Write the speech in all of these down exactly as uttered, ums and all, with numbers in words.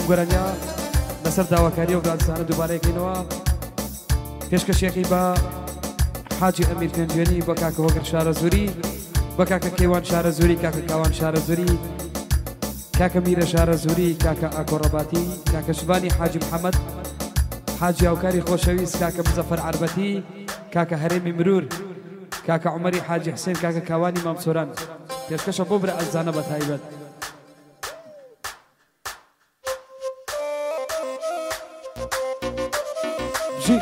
گۆرانیا لەسەر داواکاری و دادزانە دووبارەیەکەینەوە پێشکەشێکی بە حاجی ئەمیر پێنجێنی بە کاکە هۆگر شارە زوری بە کاکە کێوان شارە زوری کاکە کاوان شارە زوری کاکە میرە شارە زوری کاکە ئاکۆڕەباتی کاکە شبانی حاجی محەممەد حاجی هاوکاری خۆشەویست کاکە مزەفەر عربەتی کاکە هەرێمی مرور کاکە عومەری حاجی حسێن کاکە کاوانی مامسۆران پێشکەشە بۆ برە ئەزانە بە تایبەت ژی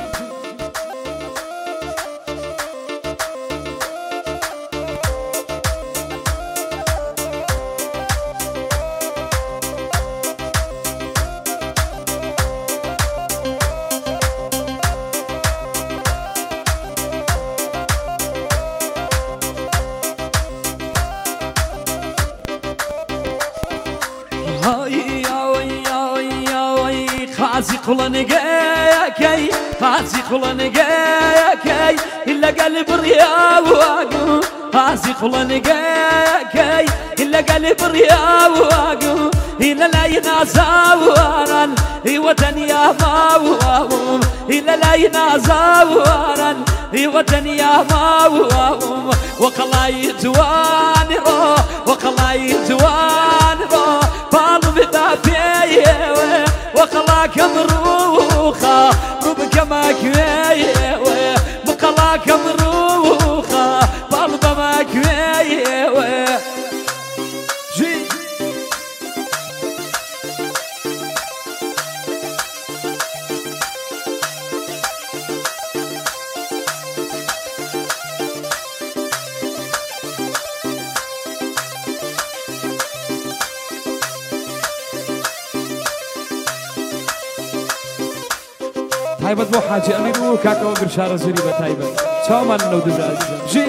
خازي قلنقاكي خازي قلنقاكي إلا قلب رياوك خازي قلنقاكي إلا قلب رياوك إلا لا ينازاورا وطن يا ماوهم إلا لا ينازاورا وطن يا ماوهم وقلا يتوان رو وقلا يتوان رو بالو بدافيه وقلاك مروخة ربك ما كويه وقلاك مروخة بالبا ما كويه جي تایبەت بۆ حاجی ئەمیر و کاکە هۆگر شارە زوری بە تایبەت چاومان لەو دوورە ئەزیزم ژی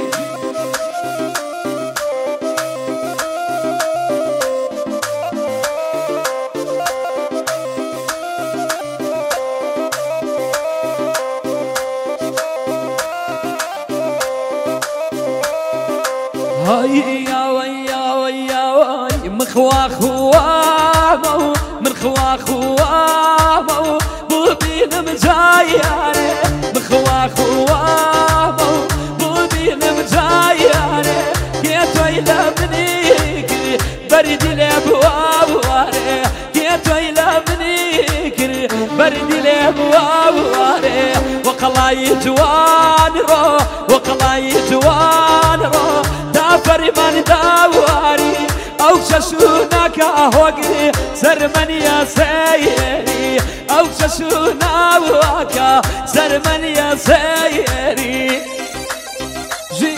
هاي يا ويا ويا وي مخوا خوامو من خوا خوامو بوبين مجاياني مخوا خوامو بوبين مجاياني كيتو إلى بنيكري برد الأبواري كيتو إلى بنيكري برد الأبواري وقلا يجوان رو وقلا يجوان رو دافر من داواري أو ششونك أهوكي سرمن يا سيري أو ششونك سرمن يا سيري جي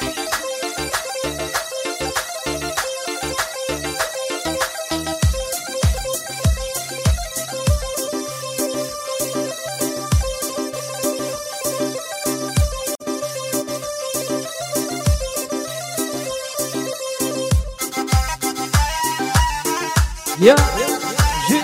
يا جي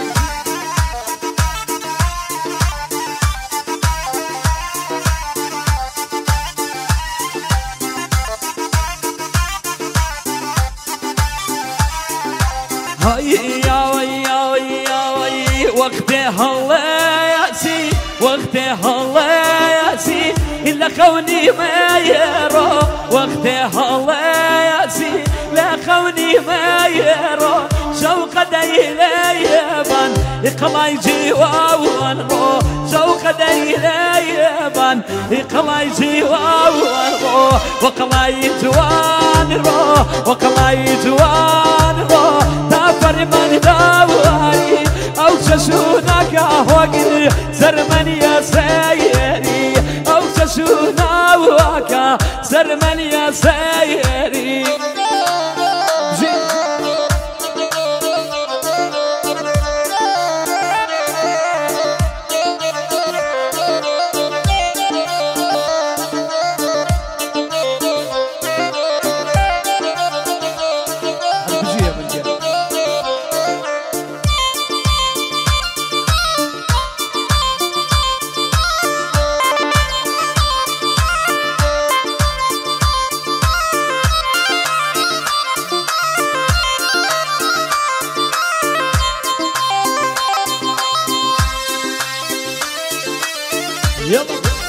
هاي يا وي يا وي يا وي وقت هلاسي وقت هلاسي إلا خوني ما يرى وقت هلاسي لا خوني ما يرى شوق ديليبان إقلاي جيوان رو شوق ديليبان إقلاي جيوان رو وقلاي جوان رو وقلاي جوان رو دافر من داواري أو ششونك أهوكي زرمن يا سيري أو ششونك زرمن يا سيري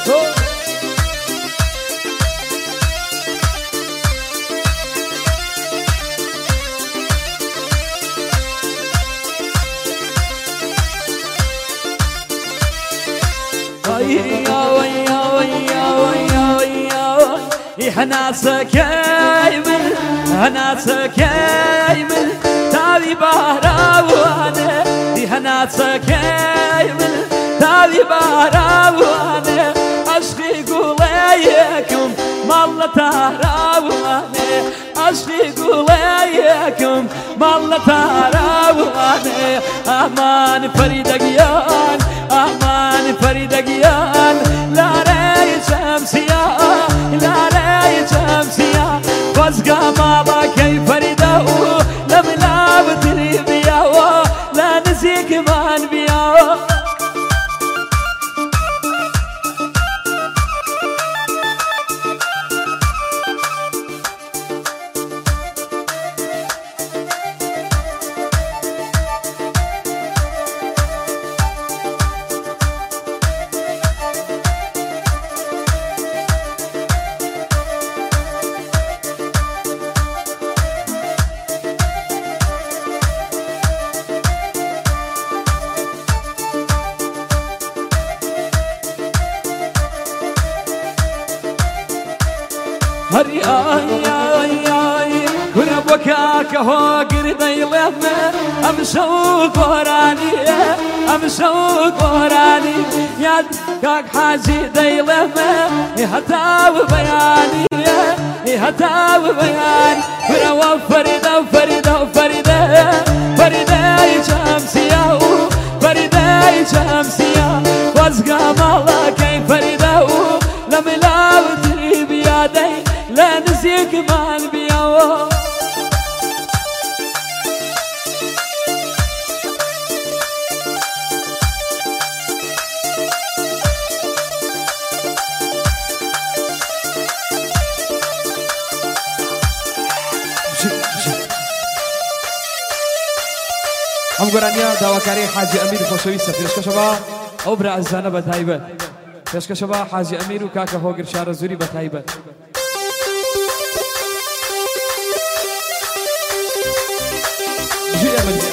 هناسك يمن هناسك يمن تاوي بهراوانه دي هناسك يمن تاوي بهراوانه عشقي قوليكم مالله تهراوانه عشقي قوليكم مالله تهراوانه امان فريد قيان امان فريد قيان لا ريت شمسيا لا ريت شمسيا فزقا ماما كيف فريده لم لا بتري بيا لا نسيك مان بيا هري آي آي آي كنا بكاك هو قردي لما أمشو قراني أمشو قراني يا كاك حاجي دي لما يهتاو بياني يهتاو بياني كنا وفريدة وفريدة وفريدة فريدة شمسية فريدة شمسية وزقا مالا كي فريدة لم لا وتري بيادي لا نسيك مان بياو هم قرانيا داواكاري حاجي أمير خوشويسة فيشكا شبا أو برا عزانة بتايبة فيشكا شبا حاجي أمير وكاكا هوغر شارة زوري بتايبة جي أمري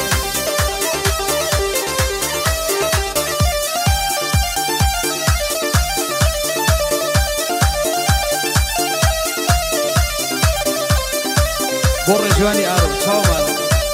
بور جواني آرو شاو مالا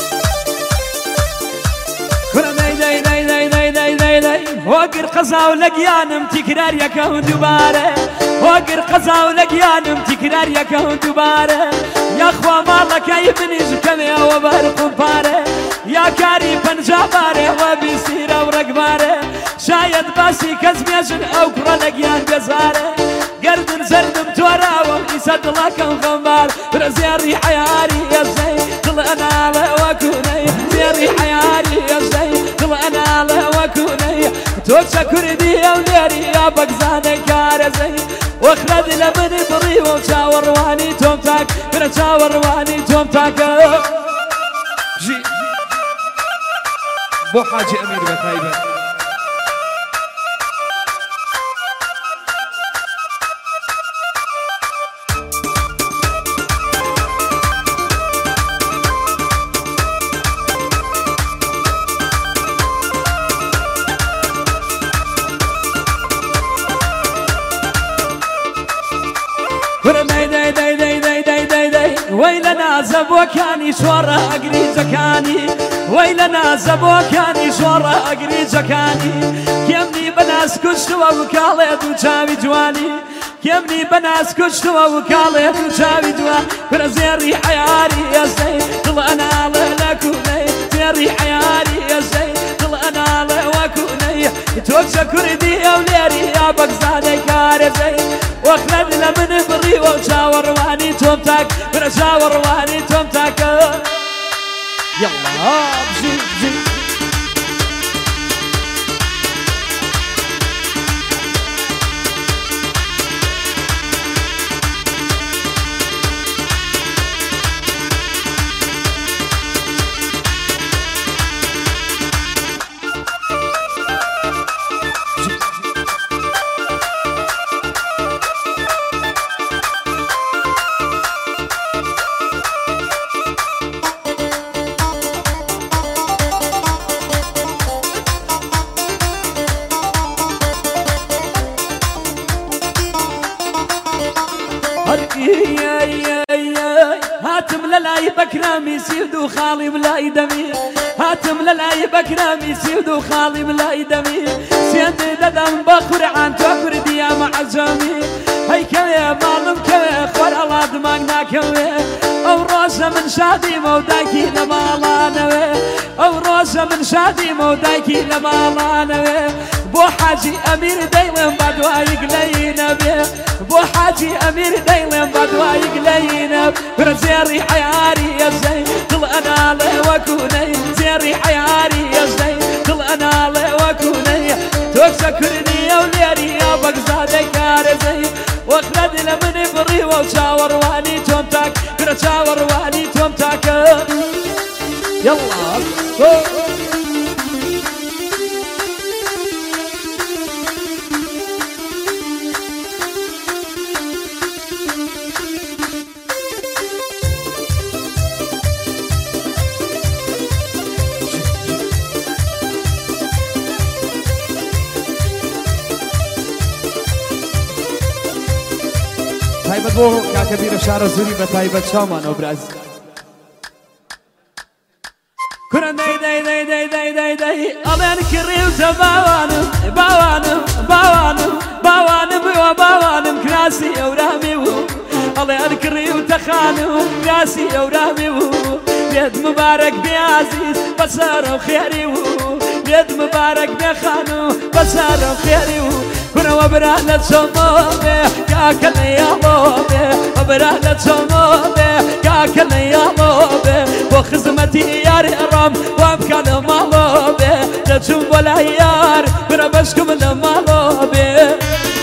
وقر قزا ولقيانم تكرار يكون دوباره وقر قزا ولقيانم تكرار يكون دوباره يا اخوة مالك يا ابني زكمي وبرق باره يا كاري بنجاباره وبيسيره ورقباره شايد باسي كزميجن او كرة لقيان بزاره قرد زردم تورا ويسد لك الغمار برزيري حياري يا زي طلعنا له وكوني زيري حياري يا زي طلعنا له وكوني توجه كردي يا وليري يا بقزاني كارزي واخلد لمن بري وشاور واني تومتاك من شاور واني تومتاك جي بو حاجي أمير بتايبة ويلنا زبوكاني شورا أقري زكاني ويلنا زبوكاني شورا أقري زكاني كمني بناس كشتوا وكالي وجاوي جواني كمني بناس كشتوا وكالي وجاوي جواني فرزيري حياري يا زي طلعنا لكوني زيري حياري يا زي طلعنا لكوني توجه كردي يا وليري يا بقزاني كارزي واخلد لمن بري وشاور واني تومتاك برشاور واني تومتاك يلا بجي بجي هاتم للاي بكرامي سيدو خالي بلاي دمي هاتم للاي بكرامي سيدو خالي بلاي دمي سيدي ددم بخور عن تكر ديا معزمي هي كوي مالم كوي خور الله دماغنا كوي او روزة من شادي مودايكي لمالانوي او روزة من شادي مودايكي لمالانوي بو حاجي امير دايلم بدوايق لينا بيه بو حاجي امير دايلم بدوايق لينا برزيري حياري يا زين طل انا لي وكوني زيري حياري يا زين طل انا لي وكوني توكسكرني يا وليري يا بقزادي كارزي واخلد لمن بري وشاور واني تومتاك كرا شاور واني تومتاك يلا تایبەت بۆ کاکەبیرە شارە زوری بە تایبەت چاومانەوە براز كورن داي داي داي داي داي داي داي أبان كريم تباوانم باوانم باوانم باوانم وباوانم كراسي أورامي و أبان كريم تخانم كراسي أورامي و بيد مبارك بعزيز بصار وخيري و بيد مبارك بخانو بصار وخيري و كنا وبرهلة صمامي كاكل يا لوبي وبرهلة صمامي كاكل يا لوبي وخزمتي يا رام وامكان مالوبي تشوف ولا يار بربشكم المالوبي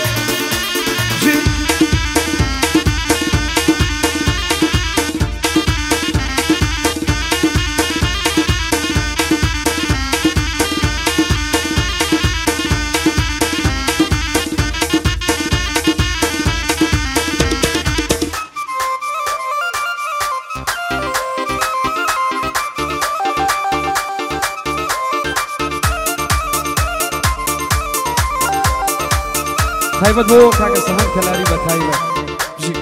تایبەت بۆ کاکە سەهەن کەلاری بە تایبەت بژی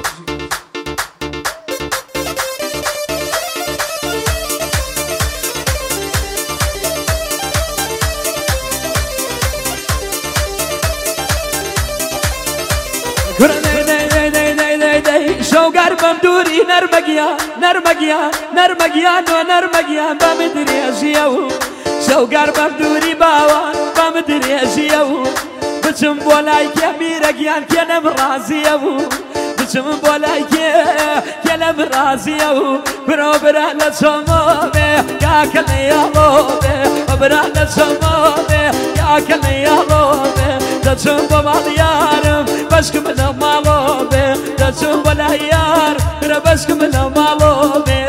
شوقار بمدوري نرمقيان نرمقيان نرمقيان ونرمقيان بمدري أجيو شوقار بمدوري باوان بمدري أجيو بچم بولاي كبيرك يان كلام رازي ابو بچم بولاي كلام رازي ابو برو برهلة صمامي كاكل يا لوبي برهلة صمامي كاكل يا لوبي تچم بمال يارم بشكم المالوبي تچم بولا يار بشكم المالوبي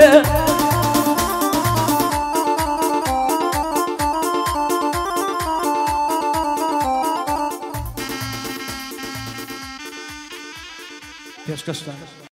پێشکەشتان